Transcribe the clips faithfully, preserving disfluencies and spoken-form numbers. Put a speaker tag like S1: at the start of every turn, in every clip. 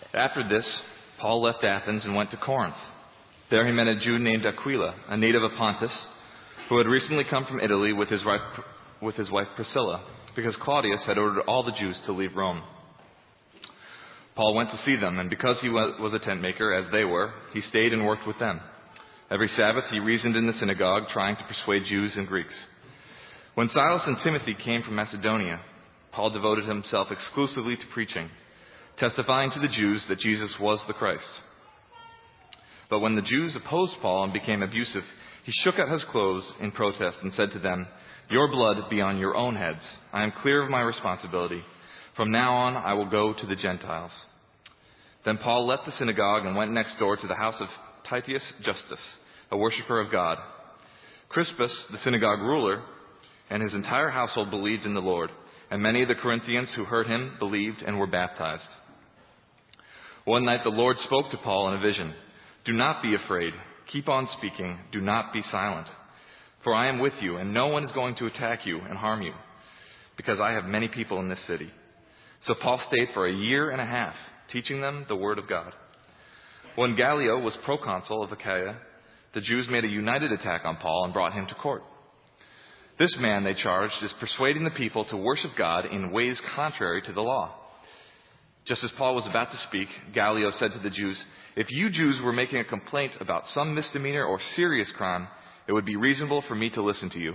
S1: After this, Paul left Athens and went to Corinth. There he met a Jew named Aquila, a native of Pontus, who had recently come from Italy with his wife, with his wife Priscilla, because Claudius had ordered all the Jews to leave Rome. Paul went to see them, and because he was a tent maker, as they were, he stayed and worked with them. Every Sabbath he reasoned in the synagogue, trying to persuade Jews and Greeks. When Silas and Timothy came from Macedonia, Paul devoted himself exclusively to preaching, testifying to the Jews that Jesus was the Christ. But when the Jews opposed Paul and became abusive, he shook out his clothes in protest and said to them, "Your blood be on your own heads. I am clear of my responsibility. From now on I will go to the Gentiles." Then Paul left the synagogue and went next door to the house of Titius Justus, a worshiper of God. Crispus, the synagogue ruler, and his entire household believed in the Lord, and many of the Corinthians who heard him believed and were baptized. One night the Lord spoke to Paul in a vision. "Do not be afraid. Keep on speaking. Do not be silent. For I am with you, and no one is going to attack you and harm you, because I have many people in this city." So Paul stayed for a year and a half, teaching them the word of God. When Gallio was proconsul of Achaia, the Jews made a united attack on Paul and brought him to court. This man, they charged, is persuading the people to worship God in ways contrary to the law. Just as Paul was about to speak, Gallio said to the Jews, "If you Jews were making a complaint about some misdemeanor or serious crime, it would be reasonable for me to listen to you.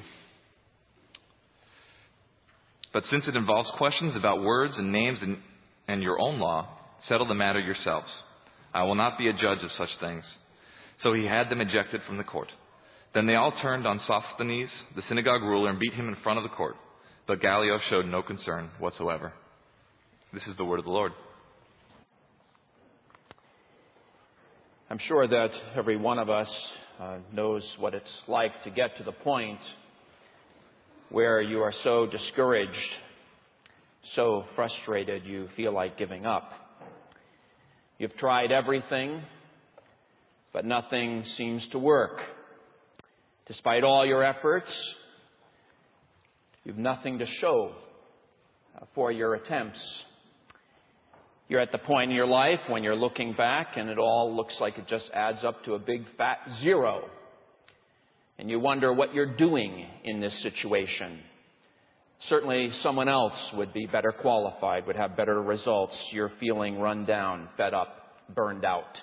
S1: But since it involves questions about words and names and, and your own law, settle the matter yourselves. I will not be a judge of such things." So he had them ejected from the court. Then they all turned on Sosthenes, the synagogue ruler, and beat him in front of the court. But Gallio showed no concern whatsoever. This is the word of the Lord.
S2: I'm sure that every one of us uh, knows what it's like to get to the point where you are so discouraged, so frustrated, you feel like giving up. You've tried everything, but nothing seems to work. Despite all your efforts, you've nothing to show for your attempts. You're at the point in your life when you're looking back and it all looks like it just adds up to a big fat zero. And you wonder what you're doing in this situation. Certainly someone else would be better qualified, would have better results. You're feeling run down, fed up, burned out.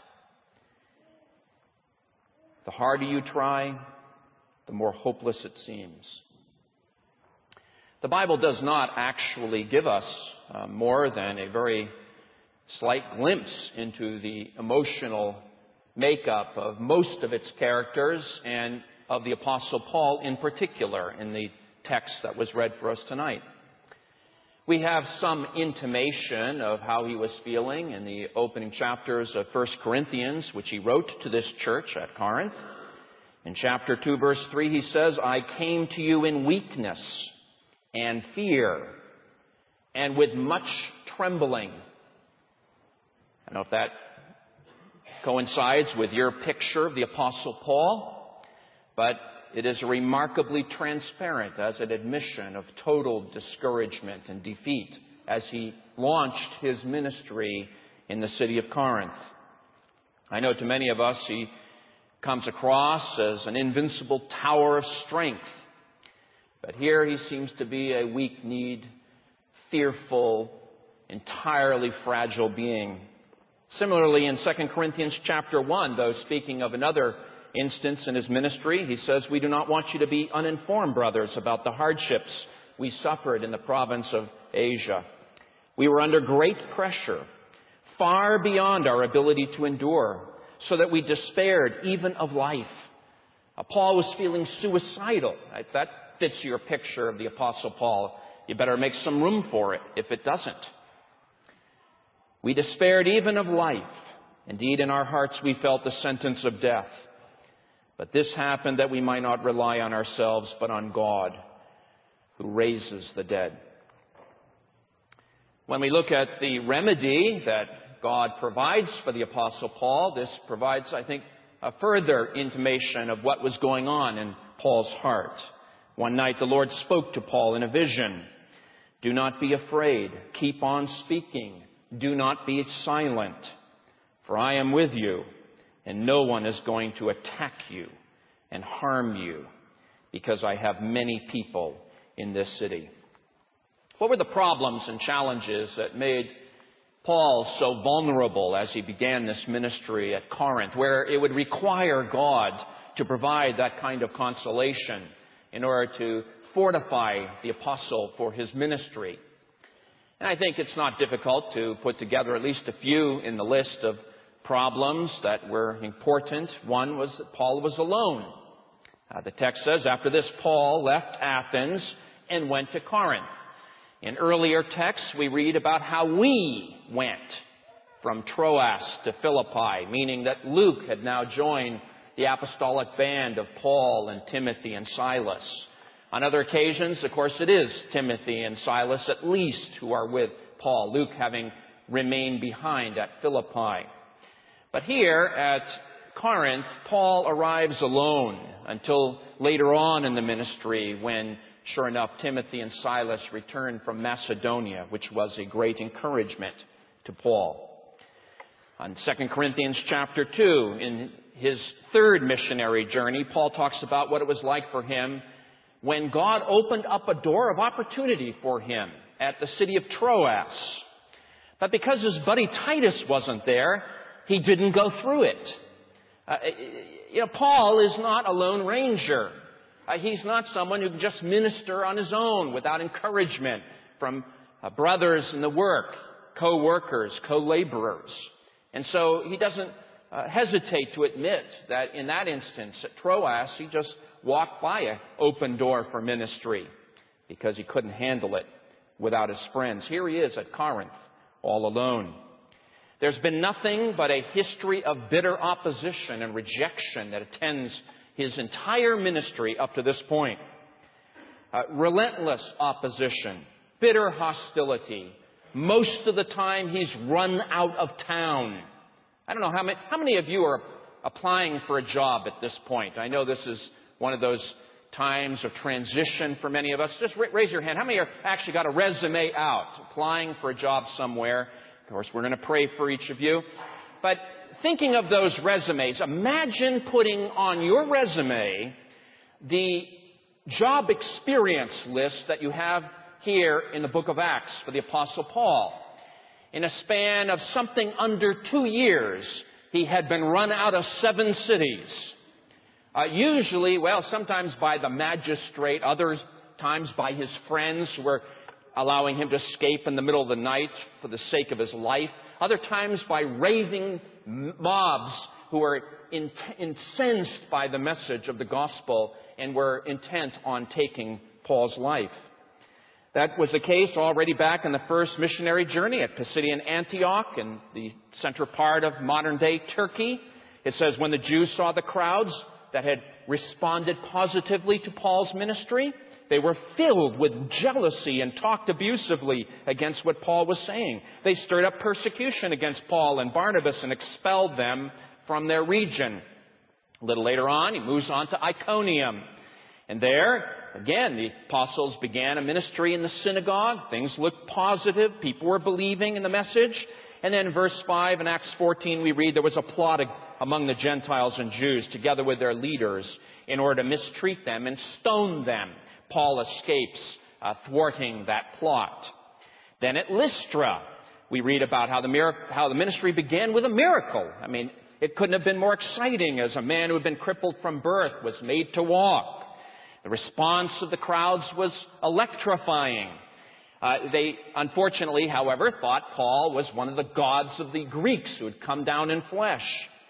S2: The harder you try, the more hopeless it seems. The Bible does not actually give us uh, more than a very slight glimpse into the emotional makeup of most of its characters and of the Apostle Paul in particular in the text that was read for us tonight. We have some intimation of how he was feeling in the opening chapters of First Corinthians, which he wrote to this church at Corinth. In chapter two, verse three, he says, "I came to you in weakness and fear and with much trembling." I don't know if that coincides with your picture of the Apostle Paul, but it is remarkably transparent as an admission of total discouragement and defeat as he launched his ministry in the city of Corinth. I know to many of us he comes across as an invincible tower of strength, but here he seems to be a weak-kneed, fearful, entirely fragile being. Similarly, in Second Corinthians chapter one, though speaking of another instance in his ministry, he says, "We do not want you to be uninformed, brothers, about the hardships we suffered in the province of Asia. We were under great pressure, far beyond our ability to endure, so that we despaired even of life." Uh, Paul was feeling suicidal. If that fits your picture of the Apostle Paul, you better make some room for it if it doesn't. "We despaired even of life. Indeed, in our hearts we felt the sentence of death. But this happened that we might not rely on ourselves, but on God, who raises the dead." When we look at the remedy that God provides for the Apostle Paul, this provides, I think, a further intimation of what was going on in Paul's heart. One night the Lord spoke to Paul in a vision. "Do not be afraid. Keep on speaking. Do not be silent. for I am with you, and no one is going to attack you and harm you, because I have many people in this city." What were the problems and challenges that made Paul so vulnerable as he began this ministry at Corinth, where it would require God to provide that kind of consolation in order to fortify the apostle for his ministry? And I think it's not difficult to put together at least a few in the list of problems that were important. One was that Paul was alone. Uh, the text says, after this, Paul left Athens and went to Corinth. In earlier texts, we read about how we went from Troas to Philippi, meaning that Luke had now joined the apostolic band of Paul and Timothy and Silas. On other occasions, of course, it is Timothy and Silas at least who are with Paul, Luke having remained behind at Philippi. But here at Corinth, Paul arrives alone until later on in the ministry when, sure enough, Timothy and Silas returned from Macedonia, which was a great encouragement to Paul. On Second Corinthians chapter two, in his third missionary journey, Paul talks about what it was like for him when God opened up a door of opportunity for him at the city of Troas. But because his buddy Titus wasn't there, he didn't go through it. Uh, you know, Paul is not a lone ranger. Uh, he's not someone who can just minister on his own without encouragement from uh, brothers in the work, co-workers, co-laborers. And so he doesn't uh, hesitate to admit that in that instance at Troas, he just walked by an open door for ministry because he couldn't handle it without his friends. Here he is at Corinth, all alone. There's been nothing but a history of bitter opposition and rejection that attends his entire ministry up to this point. Uh, relentless opposition, bitter hostility. Most of the time he's run out of town. I don't know how many, how many of you are applying for a job at this point. I know this is one of those times of transition for many of us. Just raise your hand. How many are actually got a resume out, applying for a job somewhere? Of course, we're going to pray for each of you. But thinking of those resumes, imagine putting on your resume the job experience list that you have here in the book of Acts for the Apostle Paul. In a span of something under two years, he had been run out of seven cities. Uh, usually, well, sometimes by the magistrate, other times by his friends who were allowing him to escape in the middle of the night for the sake of his life. Other times by raving mobs who were in, incensed by the message of the gospel and were intent on taking Paul's life. That was the case already back in the first missionary journey at Pisidian Antioch in the central part of modern-day Turkey. It says, when the Jews saw the crowds that had responded positively to Paul's ministry, they were filled with jealousy and talked abusively against what Paul was saying. They stirred up persecution against Paul and Barnabas and expelled them from their region. A little later on, he moves on to Iconium. And there, again, the apostles began a ministry in the synagogue. Things looked positive. People were believing in the message. And then in verse five in Acts fourteen, we read there was a plot among the Gentiles and Jews, together with their leaders, in order to mistreat them and stone them. Paul escapes, uh, thwarting that plot. Then at Lystra, we read about how the, miracle, how the ministry began with a miracle. I mean, it couldn't have been more exciting as a man who had been crippled from birth was made to walk. The response of the crowds was electrifying. Uh, they, unfortunately, however, thought Paul was one of the gods of the Greeks who had come down in flesh.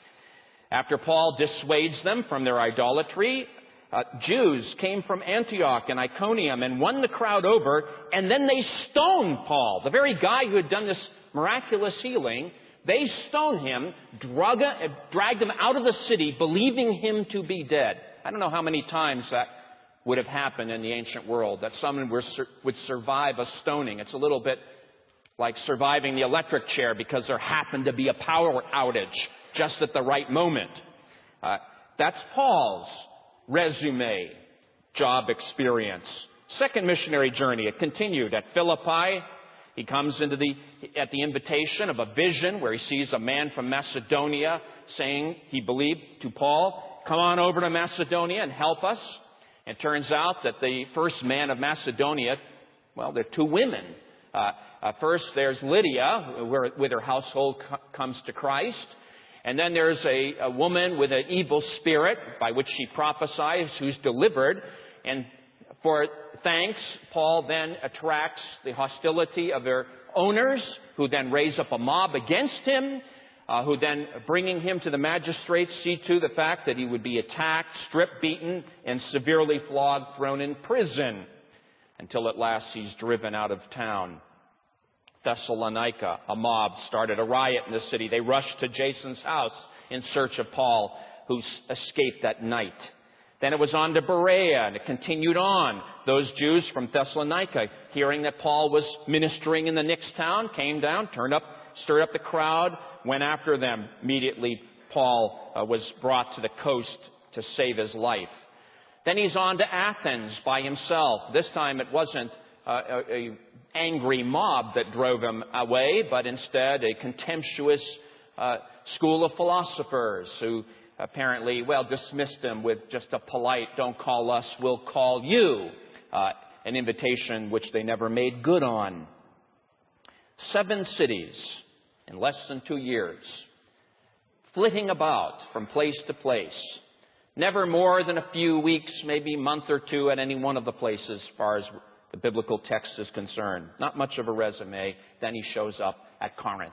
S2: After Paul dissuades them from their idolatry, uh, Jews came from Antioch and Iconium and won the crowd over, and then they stoned Paul. The very guy who had done this miraculous healing, they stoned him, drug, uh, dragged him out of the city, believing him to be dead. I don't know how many times that would have happened in the ancient world, that someone would survive a stoning. It's a little bit like surviving the electric chair because there happened to be a power outage just at the right moment. Uh, that's Paul's resume, job experience. Second missionary journey, it continued at Philippi. He comes into the, at the invitation of a vision where he sees a man from Macedonia saying, he believed to Paul, come on over to Macedonia and help us. It turns out that the first man of Macedonia, well, there are two women. Uh, uh, first, there's Lydia, where, with her household co- comes to Christ. And then there's a, a woman with an evil spirit by which she prophesies who's delivered. And for thanks, Paul then attracts the hostility of their owners, who then raise up a mob against him, uh, who then, bringing him to the magistrates, see to the fact that he would be attacked, stripped, beaten, and severely flogged, thrown in prison, until at last he's driven out of town. Thessalonica, a mob started a riot in the city. They rushed to Jason's house in search of Paul, who escaped that night. Then it was on to Berea, and it continued on. Those Jews from Thessalonica, hearing that Paul was ministering in the next town, came down, turned up, stirred up the crowd, went after them. Immediately, Paul uh, was brought to the coast to save his life. Then he's on to Athens by himself. This time it wasn't uh, a, a angry mob that drove him away, but instead a contemptuous uh, school of philosophers who apparently, well, dismissed him with just a polite, don't call us, we'll call you, uh, an invitation which they never made good on. Seven cities in less than two years, flitting about from place to place, never more than a few weeks, maybe a month or two at any one of the places as far as the biblical text is concerned. Not much of a resume. Then he shows up at Corinth.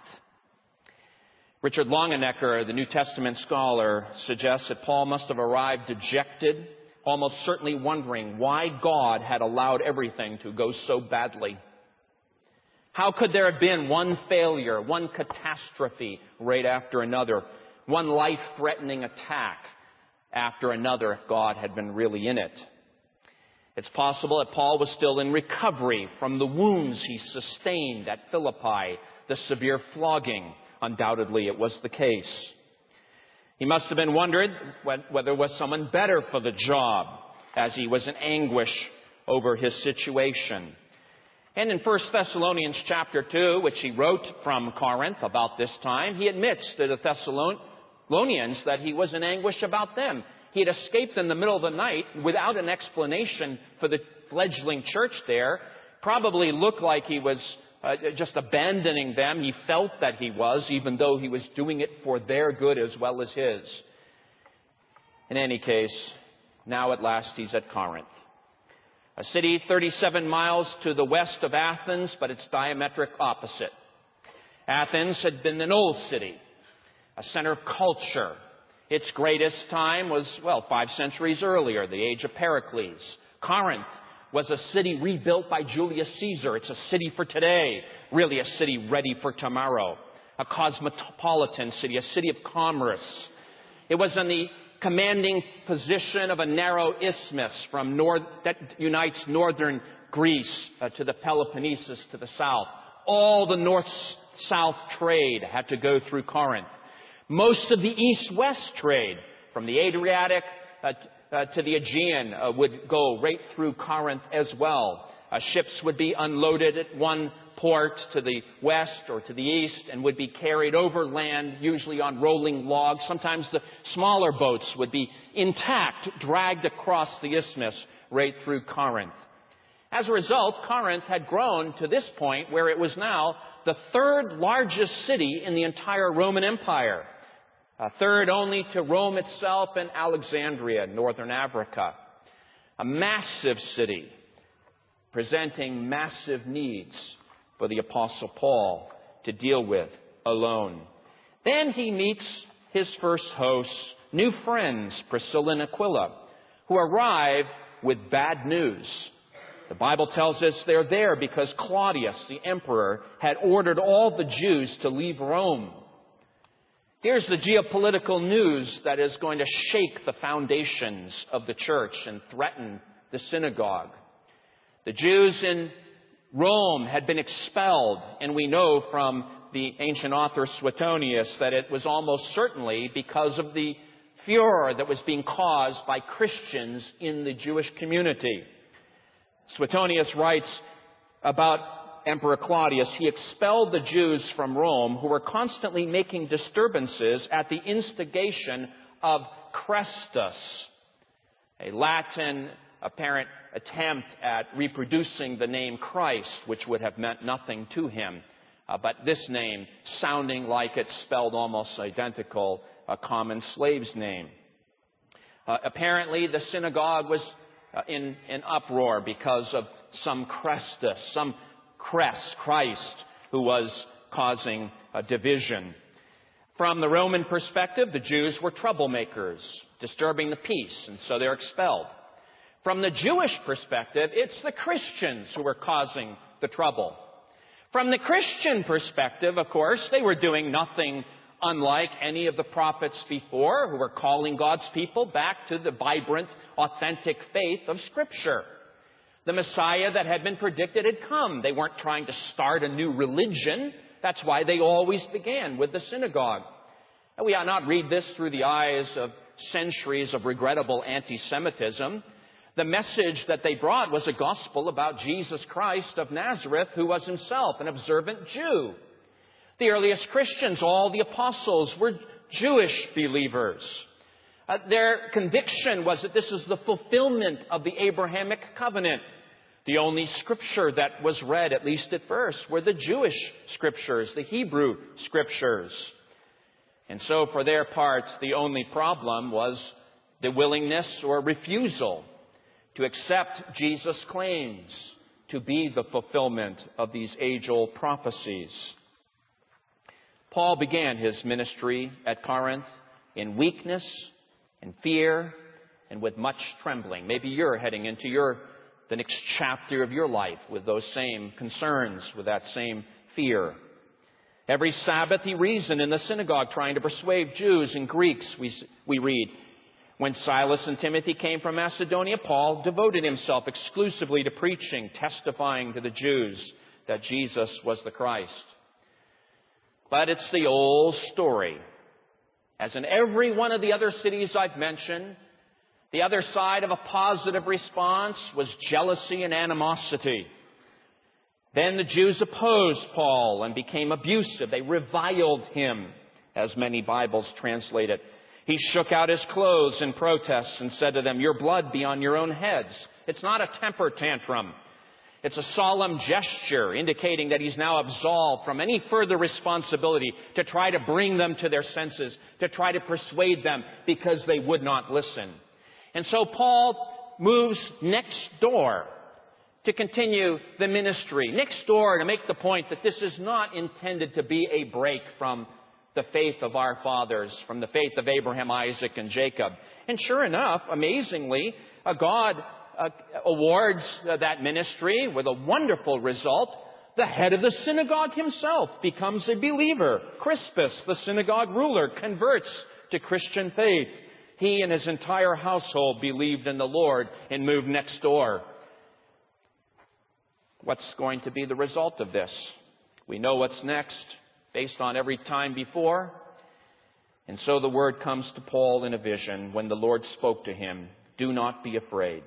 S2: Richard Longenecker, the New Testament scholar, suggests that Paul must have arrived dejected, almost certainly wondering why God had allowed everything to go so badly. How could there have been one failure, one catastrophe right after another, one life-threatening attack after another if God had been really in it? It's possible that Paul was still in recovery from the wounds he sustained at Philippi, the severe flogging. Undoubtedly, it was the case. He must have been wondering whether there was someone better for the job, as he was in anguish over his situation. And in First Thessalonians chapter two, which he wrote from Corinth about this time, he admits to the Thessalonians that he was in anguish about them. He had escaped in the middle of the night without an explanation for the fledgling church there. Probably looked like he was uh, just abandoning them. He felt that he was, even though he was doing it for their good as well as his. In any case, now at last he's at Corinth, a city thirty-seven miles to the west of Athens, but its diametric opposite. Athens had been an old city, a center of culture. Its greatest time was, well, five centuries earlier, the age of Pericles. Corinth was a city rebuilt by Julius Caesar. It's a city for today, really a city ready for tomorrow. A cosmopolitan city, a city of commerce. It was in the commanding position of a narrow isthmus from north, that unites northern Greece uh, to the Peloponnesus to the south. All the north-south trade had to go through Corinth. Most of the east-west trade, from the Adriatic uh, uh, to the Aegean, uh, would go right through Corinth as well. Uh, ships would be unloaded at one port to the west or to the east and would be carried overland, usually on rolling logs. Sometimes the smaller boats would be intact, dragged across the isthmus right through Corinth. As a result, Corinth had grown to this point where it was now the third largest city in the entire Roman Empire. Uh, third only to Rome itself and Alexandria, northern Africa. A massive city presenting massive needs for the Apostle Paul to deal with alone. Then he meets his first hosts, new friends, Priscilla and Aquila, who arrive with bad news. The Bible tells us they're there because Claudius, the emperor, had ordered all the Jews to leave Rome. Here's the geopolitical news that is going to shake the foundations of the church and threaten the synagogue. The Jews in Rome had been expelled, and we know from the ancient author Suetonius that it was almost certainly because of the furor that was being caused by Christians in the Jewish community. Suetonius writes about Emperor Claudius, he expelled the Jews from Rome who were constantly making disturbances at the instigation of Chrestus, a Latin apparent attempt at reproducing the name Christ, which would have meant nothing to him. Uh, but this name, sounding like it's spelled almost identical, a common slave's name. Uh, apparently, the synagogue was uh, in an uproar because of some Chrestus, some Crest, Christ, who was causing a division. From the Roman perspective, the Jews were troublemakers, disturbing the peace, and so they're expelled. From the Jewish perspective, it's the Christians who were causing the trouble. From the Christian perspective, of course, they were doing nothing unlike any of the prophets before who were calling God's people back to the vibrant, authentic faith of Scripture. The Messiah that had been predicted had come. They weren't trying to start a new religion. That's why they always began with the synagogue. And we ought not read this through the eyes of centuries of regrettable anti-Semitism. The message that they brought was a gospel about Jesus Christ of Nazareth, who was himself an observant Jew. The earliest Christians, all the apostles, were Jewish believers. Uh, their conviction was that this is the fulfillment of the Abrahamic covenant. The only scripture that was read, at least at first, were the Jewish scriptures, the Hebrew scriptures. And so for their parts, the only problem was the willingness or refusal to accept Jesus' claims to be the fulfillment of these age-old prophecies. Paul began his ministry at Corinth in weakness and fear and with much trembling. Maybe you're heading into your the next chapter of your life with those same concerns, with that same fear. Every Sabbath he reasoned in the synagogue, trying to persuade Jews and Greeks, we, we read. When Silas and Timothy came from Macedonia, Paul devoted himself exclusively to preaching, testifying to the Jews that Jesus was the Christ. But it's the old story. As in every one of the other cities I've mentioned, the other side of a positive response was jealousy and animosity. Then the Jews opposed Paul and became abusive. They reviled him, as many Bibles translate it. He shook out his clothes in protest and said to them, "Your blood be on your own heads." It's not a temper tantrum. It's a solemn gesture indicating that he's now absolved from any further responsibility to try to bring them to their senses, to try to persuade them because they would not listen. And so Paul moves next door to continue the ministry, next door to make the point that this is not intended to be a break from the faith of our fathers, from the faith of Abraham, Isaac, and Jacob. And sure enough, amazingly, uh, God uh, awards uh, that ministry with a wonderful result. The head of the synagogue himself becomes a believer. Crispus, the synagogue ruler, converts to Christian faith. He and his entire household believed in the Lord and moved next door. What's going to be the result of this? We know what's next, based on every time before. And so the word comes to Paul in a vision when the Lord spoke to him, "Do not be afraid."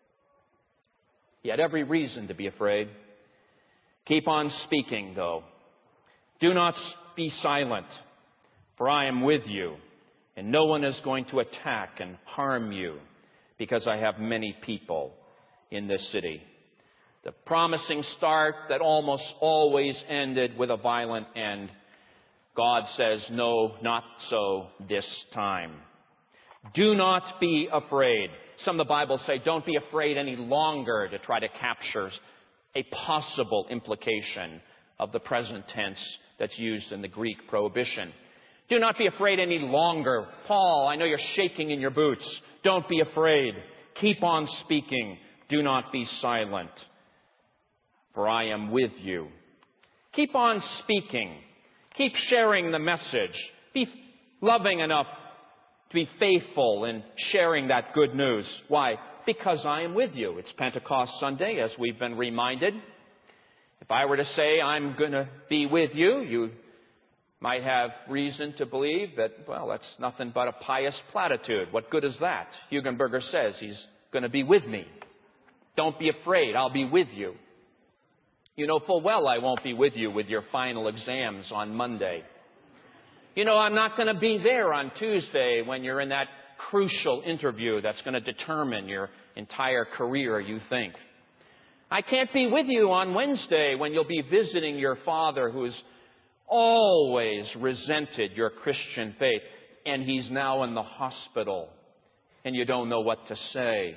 S2: He had every reason to be afraid. Keep on speaking, though. Do not be silent, for I am with you, and no one is going to attack and harm you, because I have many people in this city. The promising start that almost always ended with a violent end. God says, no, not so this time. Do not be afraid. Some of the Bibles say, don't be afraid any longer, to try to capture a possible implication of the present tense that's used in the Greek prohibition. Do not be afraid any longer. Paul, I know you're shaking in your boots. Don't be afraid. Keep on speaking. Do not be silent, for I am with you. Keep on speaking. Keep sharing the message. Be loving enough to be faithful in sharing that good news. Why? Because I am with you. It's Pentecost Sunday, as we've been reminded. If I were to say I'm going to be with you, you might have reason to believe that, well, that's nothing but a pious platitude. What good is that? Hugenberger says he's going to be with me. Don't be afraid. I'll be with you. You know full well I won't be with you with your final exams on Monday. You know I'm not going to be there on Tuesday when you're in that crucial interview that's going to determine your entire career, you think. I can't be with you on Wednesday when you'll be visiting your father who has always resented your Christian faith, and he's now in the hospital, and you don't know what to say.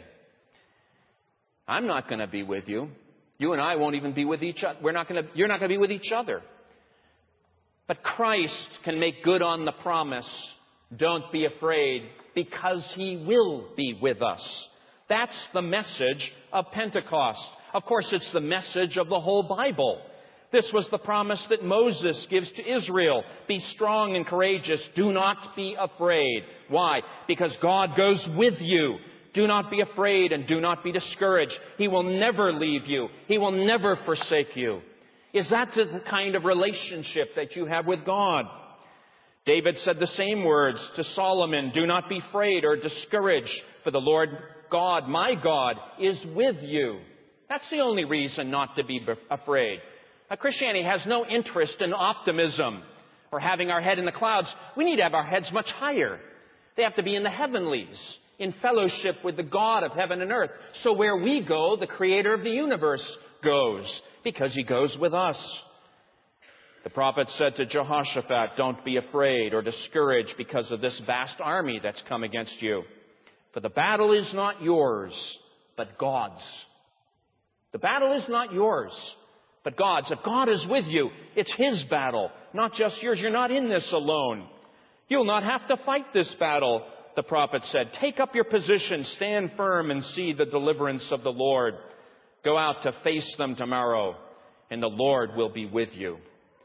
S2: I'm not going to be with you. You and I won't even be with each other. We're not going to, you're not going to be with each other. But Christ can make good on the promise. Don't be afraid, because He will be with us. That's the message of Pentecost. Of course, it's the message of the whole Bible. This was the promise that Moses gives to Israel. Be strong and courageous. Do not be afraid. Why? Because God goes with you. Do not be afraid and do not be discouraged. He will never leave you. He will never forsake you. Is that the kind of relationship that you have with God? David said the same words to Solomon. Do not be afraid or discouraged, for the Lord God, my God, is with you. That's the only reason not to be afraid. Now, Christianity has no interest in optimism or having our head in the clouds. We need to have our heads much higher. They have to be in the heavenlies, in fellowship with the God of heaven and earth. So where we go, the Creator of the universe goes, because He goes with us. The prophet said to Jehoshaphat, don't be afraid or discouraged because of this vast army that's come against you. For the battle is not yours, but God's. The battle is not yours, but God's. If God is with you, it's His battle, not just yours. You're not in this alone. You'll not have to fight this battle, the prophet said. Take up your position, stand firm, and see the deliverance of the Lord. Go out to face them tomorrow, and the Lord will be with you.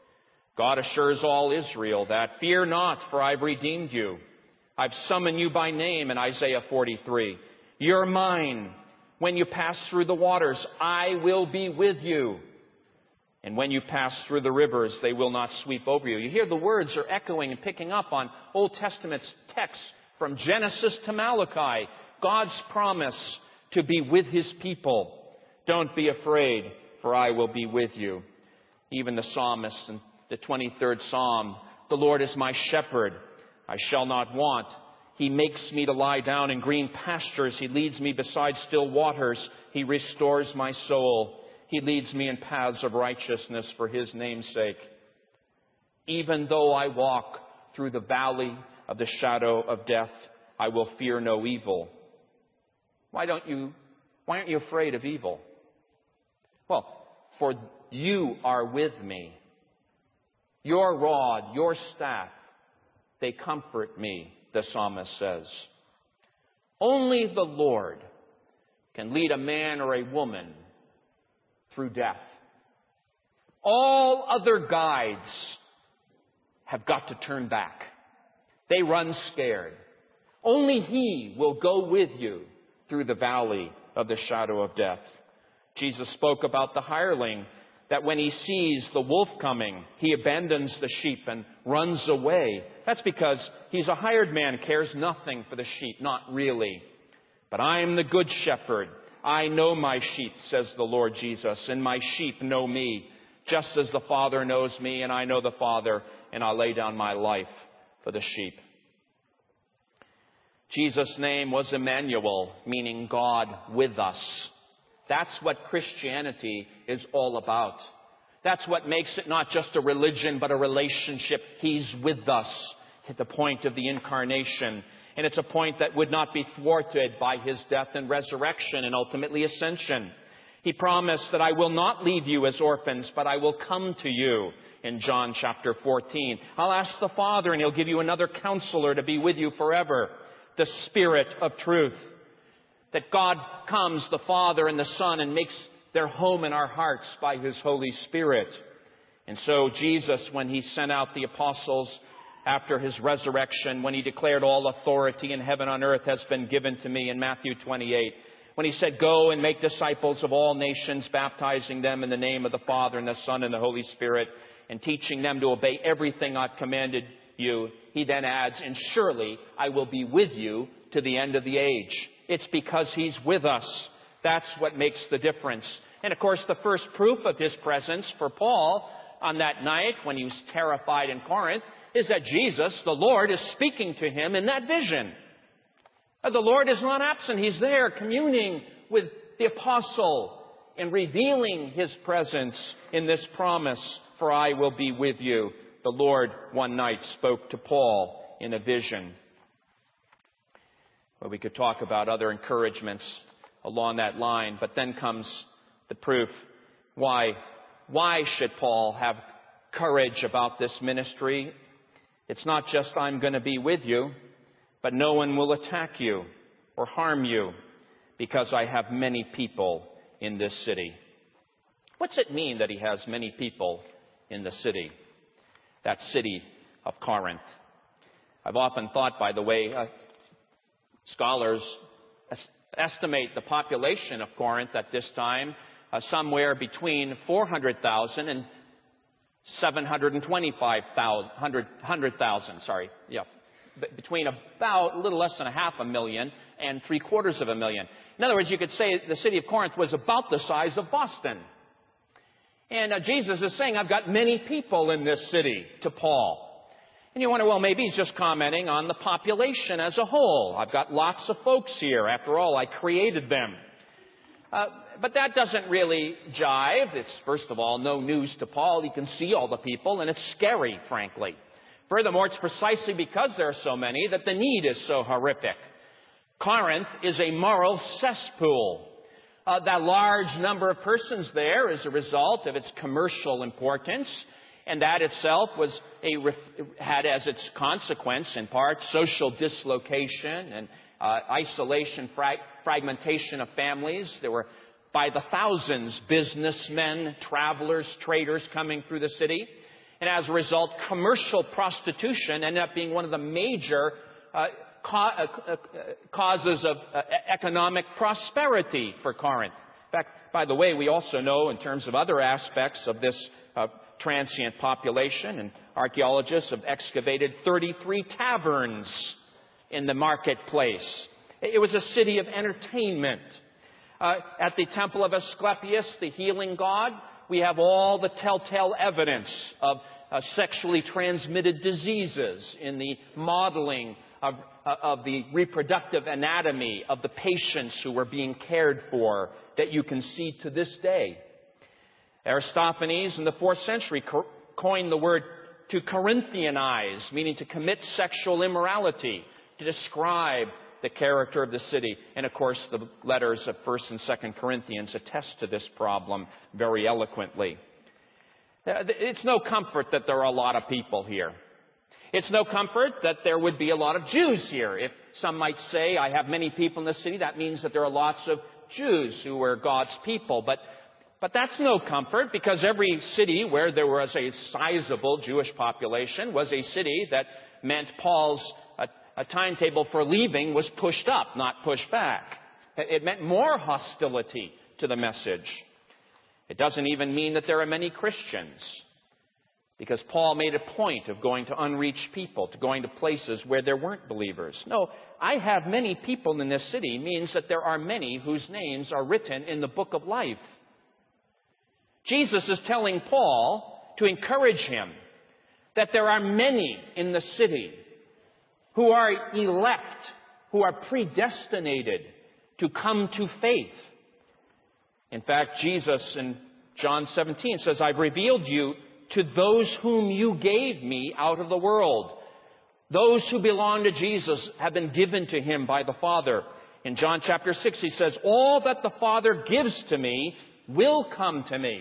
S2: God assures all Israel that, fear not, for I've redeemed you. I've summoned you by name in Isaiah forty-three. You're mine. When you pass through the waters, I will be with you. And when you pass through the rivers, they will not sweep over you. You hear the words are echoing and picking up on Old Testament texts from Genesis to Malachi. God's promise to be with His people. Don't be afraid, for I will be with you. Even the psalmist in the twenty-third Psalm, the Lord is my shepherd, I shall not want. He makes me to lie down in green pastures. He leads me beside still waters. He restores my soul. He leads me in paths of righteousness for His name's sake. Even though I walk through the valley of the shadow of death, I will fear no evil. Why don't you, why aren't you afraid of evil? Well, for you are with me. Your rod, your staff, they comfort me, the psalmist says. Only the Lord can lead a man or a woman through death. All other guides have got to turn back. They run scared. Only He will go with you through the valley of the shadow of death. Jesus spoke about the hireling, that when he sees the wolf coming, he abandons the sheep and runs away. That's because he's a hired man, cares nothing for the sheep, not really. But I am the good shepherd. I know my sheep, says the Lord Jesus, and my sheep know me, just as the Father knows me, and I know the Father, and I lay down my life for the sheep. Jesus' name was Emmanuel, meaning God with us. That's what Christianity is all about. That's what makes it not just a religion, but a relationship. He's with us at the point of the incarnation. And it's a point that would not be thwarted by His death and resurrection and ultimately ascension. He promised that I will not leave you as orphans, but I will come to you in John chapter fourteen. I'll ask the Father, and He'll give you another counselor to be with you forever, the Spirit of truth. That God comes, the Father and the Son, and makes their home in our hearts by His Holy Spirit. And so Jesus, when He sent out the apostles after His resurrection, when He declared all authority in heaven and earth has been given to me in Matthew twenty-eight, when He said, go and make disciples of all nations, baptizing them in the name of the Father and the Son and the Holy Spirit, and teaching them to obey everything I've commanded you, He then adds, and surely I will be with you to the end of the age. It's because He's with us That's what makes the difference. And of course, the first proof of his presence for Paul on that night when he was terrified in Corinth is that Jesus, the Lord, is speaking to him in that vision. The Lord is not absent. He's there communing with the apostle and revealing his presence in this promise, for I will be with you. The Lord one night spoke to Paul in a vision. Well, we could talk about other encouragements along that line, but then comes the proof. Why, why should Paul have courage about this ministry? It's not just I'm going to be with you, but no one will attack you or harm you because I have many people in this city. What's it mean that he has many people in the city? That city of Corinth. I've often thought, by the way, uh, scholars estimate the population of Corinth at this time uh, somewhere between four hundred thousand and seven hundred twenty-five thousand, one hundred thousand, sorry, yeah, between about a little less than a half a million and three quarters of a million. In other words, you could say the city of Corinth was about the size of Boston. And uh, Jesus is saying, I've got many people in this city, to Paul. And you wonder, well, maybe he's just commenting on the population as a whole. I've got lots of folks here. After all, I created them. Uh, but that doesn't really jive. It's, first of all, no news to Paul. He can see all the people, and it's scary, frankly. Furthermore, it's precisely because there are so many that the need is so horrific. Corinth is a moral cesspool. Uh, that large number of persons there is a result of its commercial importance, and that itself was a had as its consequence, in part, social dislocation and uh, isolation, frag- fragmentation of families. There were, by the thousands, businessmen, travelers, traders coming through the city. And as a result, commercial prostitution ended up being one of the major uh, ca- uh, uh, causes of uh, economic prosperity for Corinth. In fact, by the way, we also know in terms of other aspects of this uh, transient population, and archaeologists have excavated thirty-three taverns in the marketplace. It was a city of entertainment. Uh, at the temple of Asclepius, the healing god, we have all the telltale evidence of uh, sexually transmitted diseases in the modeling of, uh, of the reproductive anatomy of the patients who were being cared for that you can see to this day. Aristophanes in the fourth century co- coined the word to Corinthianize, meaning to commit sexual immorality, to describe the character of the city. And of course, the letters of First and Second Corinthians attest to this problem very eloquently. It's no comfort that there are a lot of people here. It's no comfort that there would be a lot of Jews here. If some might say, I have many people in the city, that means that there are lots of Jews who are God's people. But But that's no comfort, because every city where there was a sizable Jewish population was a city that meant Paul's a, a timetable for leaving was pushed up, not pushed back. It meant more hostility to the message. It doesn't even mean that there are many Christians, because Paul made a point of going to unreached people, to going to places where there weren't believers. No, I have many people in this city means that there are many whose names are written in the book of life. Jesus is telling Paul to encourage him that there are many in the city who are elect, who are predestinated to come to faith. In fact, Jesus in John seventeen says, I've revealed you to those whom you gave me out of the world. Those who belong to Jesus have been given to him by the Father. In John chapter six, he says, all that the Father gives to me will come to me.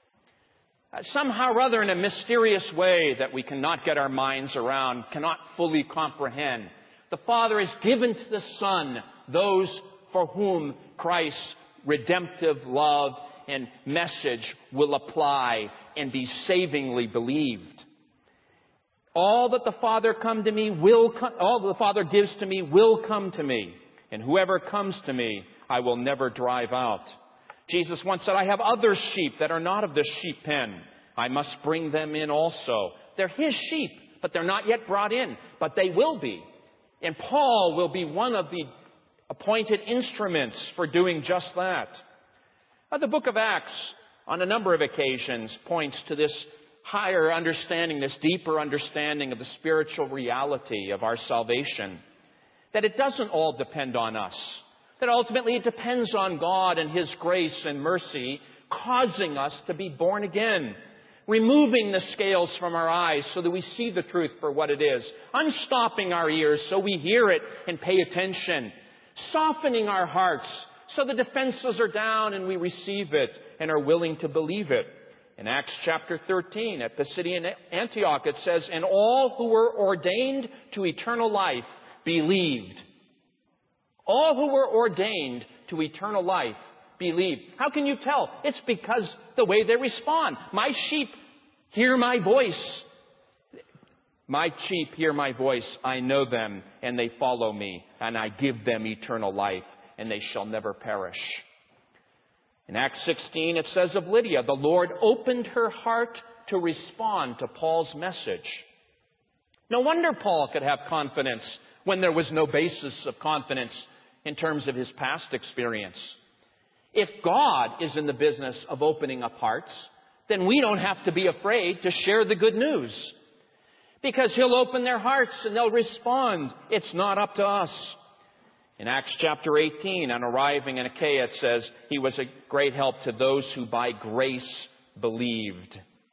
S2: Somehow or other, in a mysterious way that we cannot get our minds around, cannot fully comprehend, the Father has given to the Son those for whom Christ's redemptive love and message will apply and be savingly believed. All that the Father come to me will come, all that the Father gives to me will come to me, and whoever comes to me, I will never drive out. Jesus once said, I have other sheep that are not of this sheep pen. I must bring them in also. They're his sheep, but they're not yet brought in. But they will be. And Paul will be one of the appointed instruments for doing just that. Now, the book of Acts, on a number of occasions, points to this higher understanding, this deeper understanding of the spiritual reality of our salvation. That it doesn't all depend on us. That ultimately it depends on God and His grace and mercy causing us to be born again. Removing the scales from our eyes so that we see the truth for what it is. Unstopping our ears so we hear it and pay attention. Softening our hearts so the defenses are down and we receive it and are willing to believe it. In Acts chapter thirteen, at Pisidian Antioch, it says, "And all who were ordained to eternal life believed." All who were ordained to eternal life believed. How can you tell? It's because the way they respond. My sheep hear my voice. My sheep hear my voice. I know them, and they follow me, and I give them eternal life, and they shall never perish. In Acts sixteen, it says of Lydia, the Lord opened her heart to respond to Paul's message. No wonder Paul could have confidence when there was no basis of confidence in terms of his past experience. If God is in the business of opening up hearts, then we don't have to be afraid to share the good news. Because He'll open their hearts and they'll respond. It's not up to us. In Acts chapter eighteen, on arriving in Achaia, it says, He was a great help to those who by grace believed.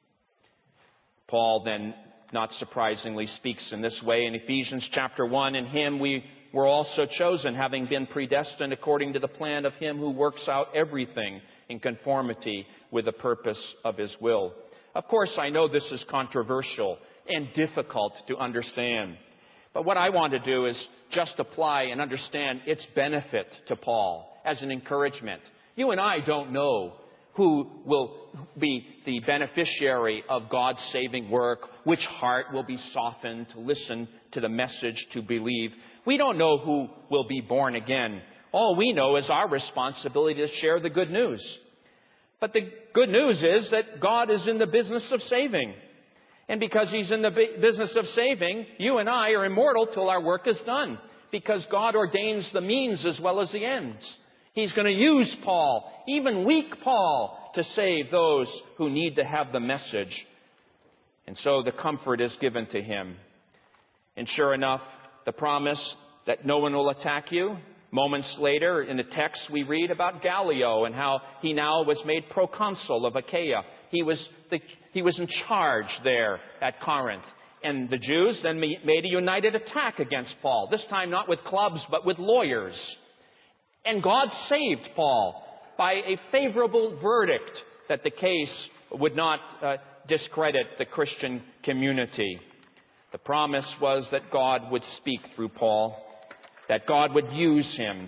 S2: Paul then, not surprisingly, speaks in this way in Ephesians chapter one. In Him we were also chosen, having been predestined according to the plan of Him who works out everything in conformity with the purpose of His will. Of course, I know this is controversial and difficult to understand. But what I want to do is just apply and understand its benefit to Paul as an encouragement. You and I don't know who will be the beneficiary of God's saving work, which heart will be softened to listen to the message, to believe. We don't know who will be born again. All we know is our responsibility to share the good news. But the good news is that God is in the business of saving. And because He's in the business of saving, you and I are immortal till our work is done. Because God ordains the means as well as the ends. He's going to use Paul, even weak Paul, to save those who need to have the message. And so the comfort is given to him. And sure enough, the promise that no one will attack you. Moments later, in the text, we read about Gallio and how he now was made proconsul of Achaia. He was, the, he was in charge there at Corinth. And the Jews then made a united attack against Paul, this time not with clubs, but with lawyers. And God saved Paul by a favorable verdict that the case would not uh, discredit the Christian community. The promise was that God would speak through Paul, that God would use him.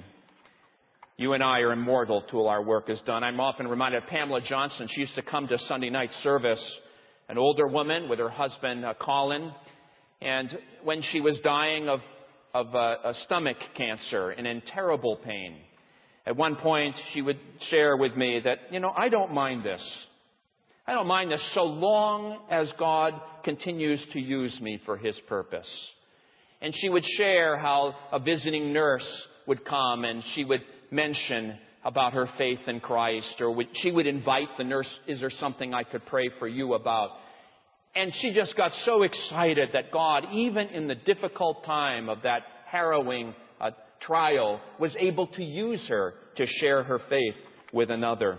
S2: You and I are immortal till our work is done. I'm often reminded of Pamela Johnson. She used to come to Sunday night service, an older woman with her husband, uh, Colin. And when she was dying of, of uh, a stomach cancer and in terrible pain, at one point she would share with me that, you know, I don't mind this. I don't mind this so long as God continues to use me for His purpose. And she would share how a visiting nurse would come and she would mention about her faith in Christ, or would, she would invite the nurse, is there something I could pray for you about? And she just got so excited that God, even in the difficult time of that harrowing uh, trial, was able to use her to share her faith with another.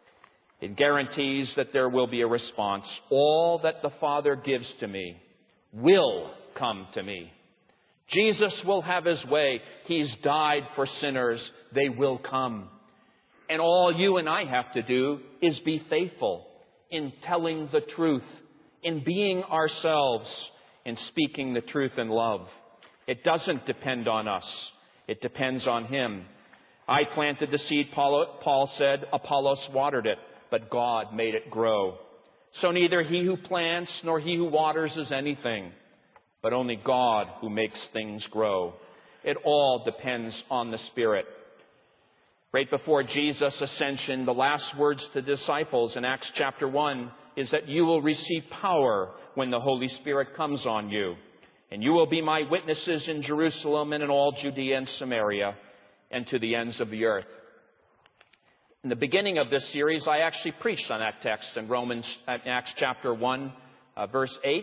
S2: It guarantees that there will be a response. All that the Father gives to me will come to me. Jesus will have His way. He's died for sinners. They will come. And all you and I have to do is be faithful in telling the truth, in being ourselves, in speaking the truth in love. It doesn't depend on us. It depends on Him. I planted the seed, Paul said, Apollos watered it, but God made it grow. So neither he who plants nor he who waters is anything, but only God who makes things grow. It all depends on the Spirit. Right before Jesus' ascension, the last words to the disciples in Acts chapter one is that you will receive power when the Holy Spirit comes on you. And you will be my witnesses in Jerusalem and in all Judea and Samaria and to the ends of the earth. In the beginning of this series, I actually preached on that text in Romans, Acts chapter one, uh, verse eight.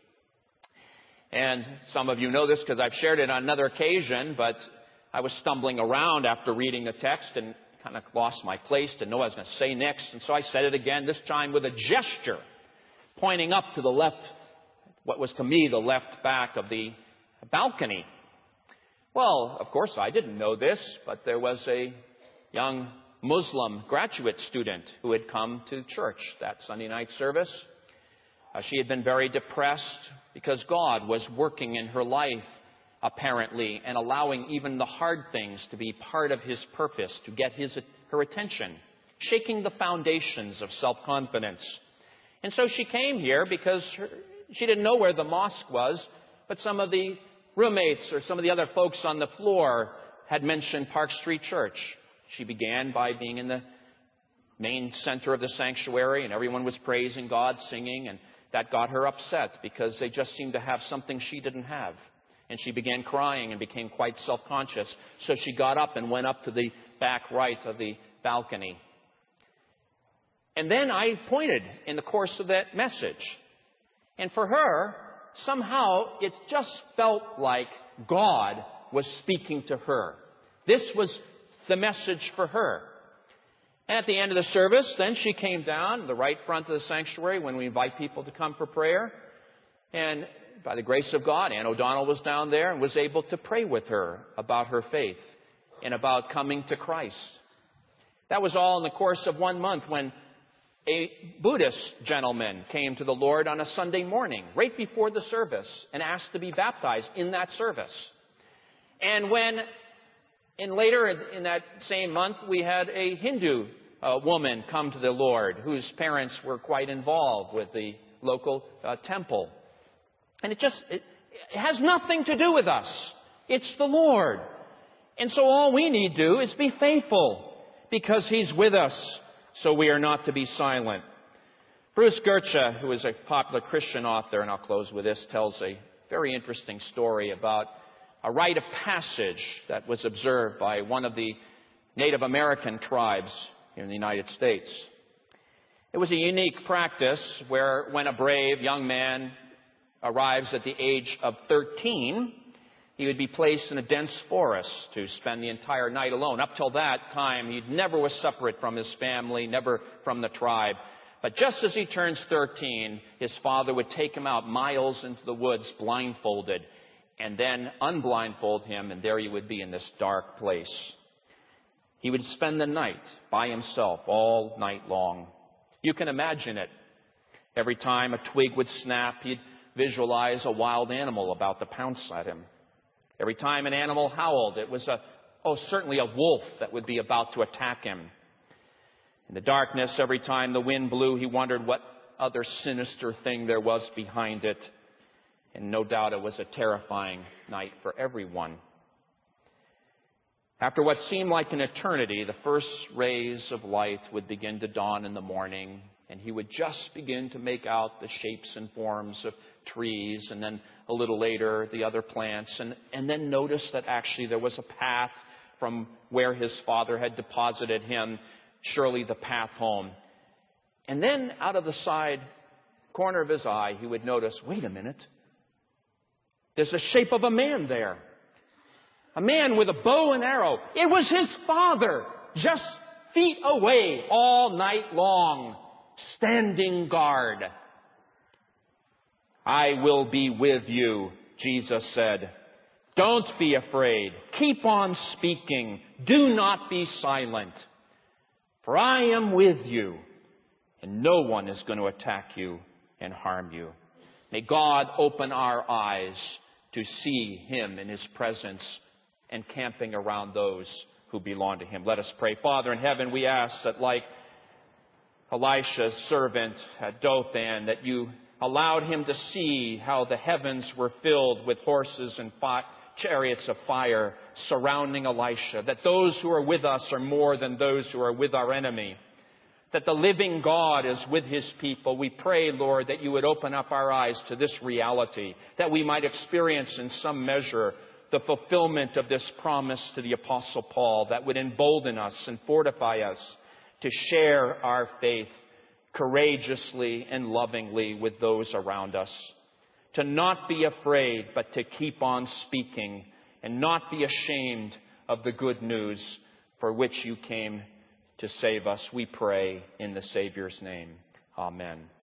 S2: And some of you know this because I've shared it on another occasion, but I was stumbling around after reading the text and kind of lost my place, didn't know what I was going to say next. And so I said it again, this time with a gesture, pointing up to the left, what was to me the left back of the balcony. Well, of course, I didn't know this, but there was a young Muslim graduate student who had come to church that Sunday night service. Uh, she had been very depressed because God was working in her life, apparently, and allowing even the hard things to be part of His purpose, to get his, her attention, shaking the foundations of self-confidence. And so she came here because her, she didn't know where the mosque was, but some of the roommates or some of the other folks on the floor had mentioned Park Street Church. She began by being in the main center of the sanctuary, and everyone was praising God, singing, and that got her upset because they just seemed to have something she didn't have. And she began crying and became quite self-conscious. So she got up and went up to the back right of the balcony. And then I pointed in the course of that message. And for her, somehow it just felt like God was speaking to her. This was the message for her. And at the end of the service, then she came down the right front of the sanctuary when we invite people to come for prayer. And by the grace of God, Ann O'Donnell was down there and was able to pray with her about her faith and about coming to Christ. That was all in the course of one month when a Buddhist gentleman came to the Lord on a Sunday morning, right before the service, and asked to be baptized in that service. And when, and later in that same month, we had a Hindu uh, woman come to the Lord, whose parents were quite involved with the local uh, temple. And it just, it, it has nothing to do with us. It's the Lord. And so all we need to do is be faithful, because He's with us. So we are not to be silent. Bruce Goethe, who is a popular Christian author, and I'll close with this, tells a very interesting story about a rite of passage that was observed by one of the Native American tribes here in the United States. It was a unique practice where when a brave young man arrives at the age of thirteen, he would be placed in a dense forest to spend the entire night alone. Up till that time, he never was separate from his family, never from the tribe. But just as he turns thirteen, his father would take him out miles into the woods blindfolded, and then unblindfold him, and there he would be in this dark place. He would spend the night by himself all night long. You can imagine it. Every time a twig would snap, he'd visualize a wild animal about to pounce at him. Every time an animal howled, it was a, oh, certainly a wolf that would be about to attack him. In the darkness, every time the wind blew, he wondered what other sinister thing there was behind it. And no doubt it was a terrifying night for everyone. After what seemed like an eternity, the first rays of light would begin to dawn in the morning, and he would just begin to make out the shapes and forms of trees, and then a little later the other plants, and, and then notice that actually there was a path from where his father had deposited him, surely the path home. And then out of the side corner of his eye, he would notice, wait a minute, there's the shape of a man there. A man with a bow and arrow. It was his father, just feet away all night long, standing guard. I will be with you, Jesus said. Don't be afraid. Keep on speaking. Do not be silent. For I am with you, and no one is going to attack you and harm you. May God open our eyes to see Him in His presence and camping around those who belong to Him. Let us pray. Father in heaven, we ask that like Elisha's servant at Dothan, that you allowed him to see how the heavens were filled with horses and fi- chariots of fire surrounding Elisha, that those who are with us are more than those who are with our enemy, that the living God is with His people. We pray, Lord, that you would open up our eyes to this reality, that we might experience in some measure the fulfillment of this promise to the Apostle Paul that would embolden us and fortify us to share our faith courageously and lovingly with those around us. To not be afraid, but to keep on speaking and not be ashamed of the good news for which you came to save us. We pray in the Savior's name. Amen.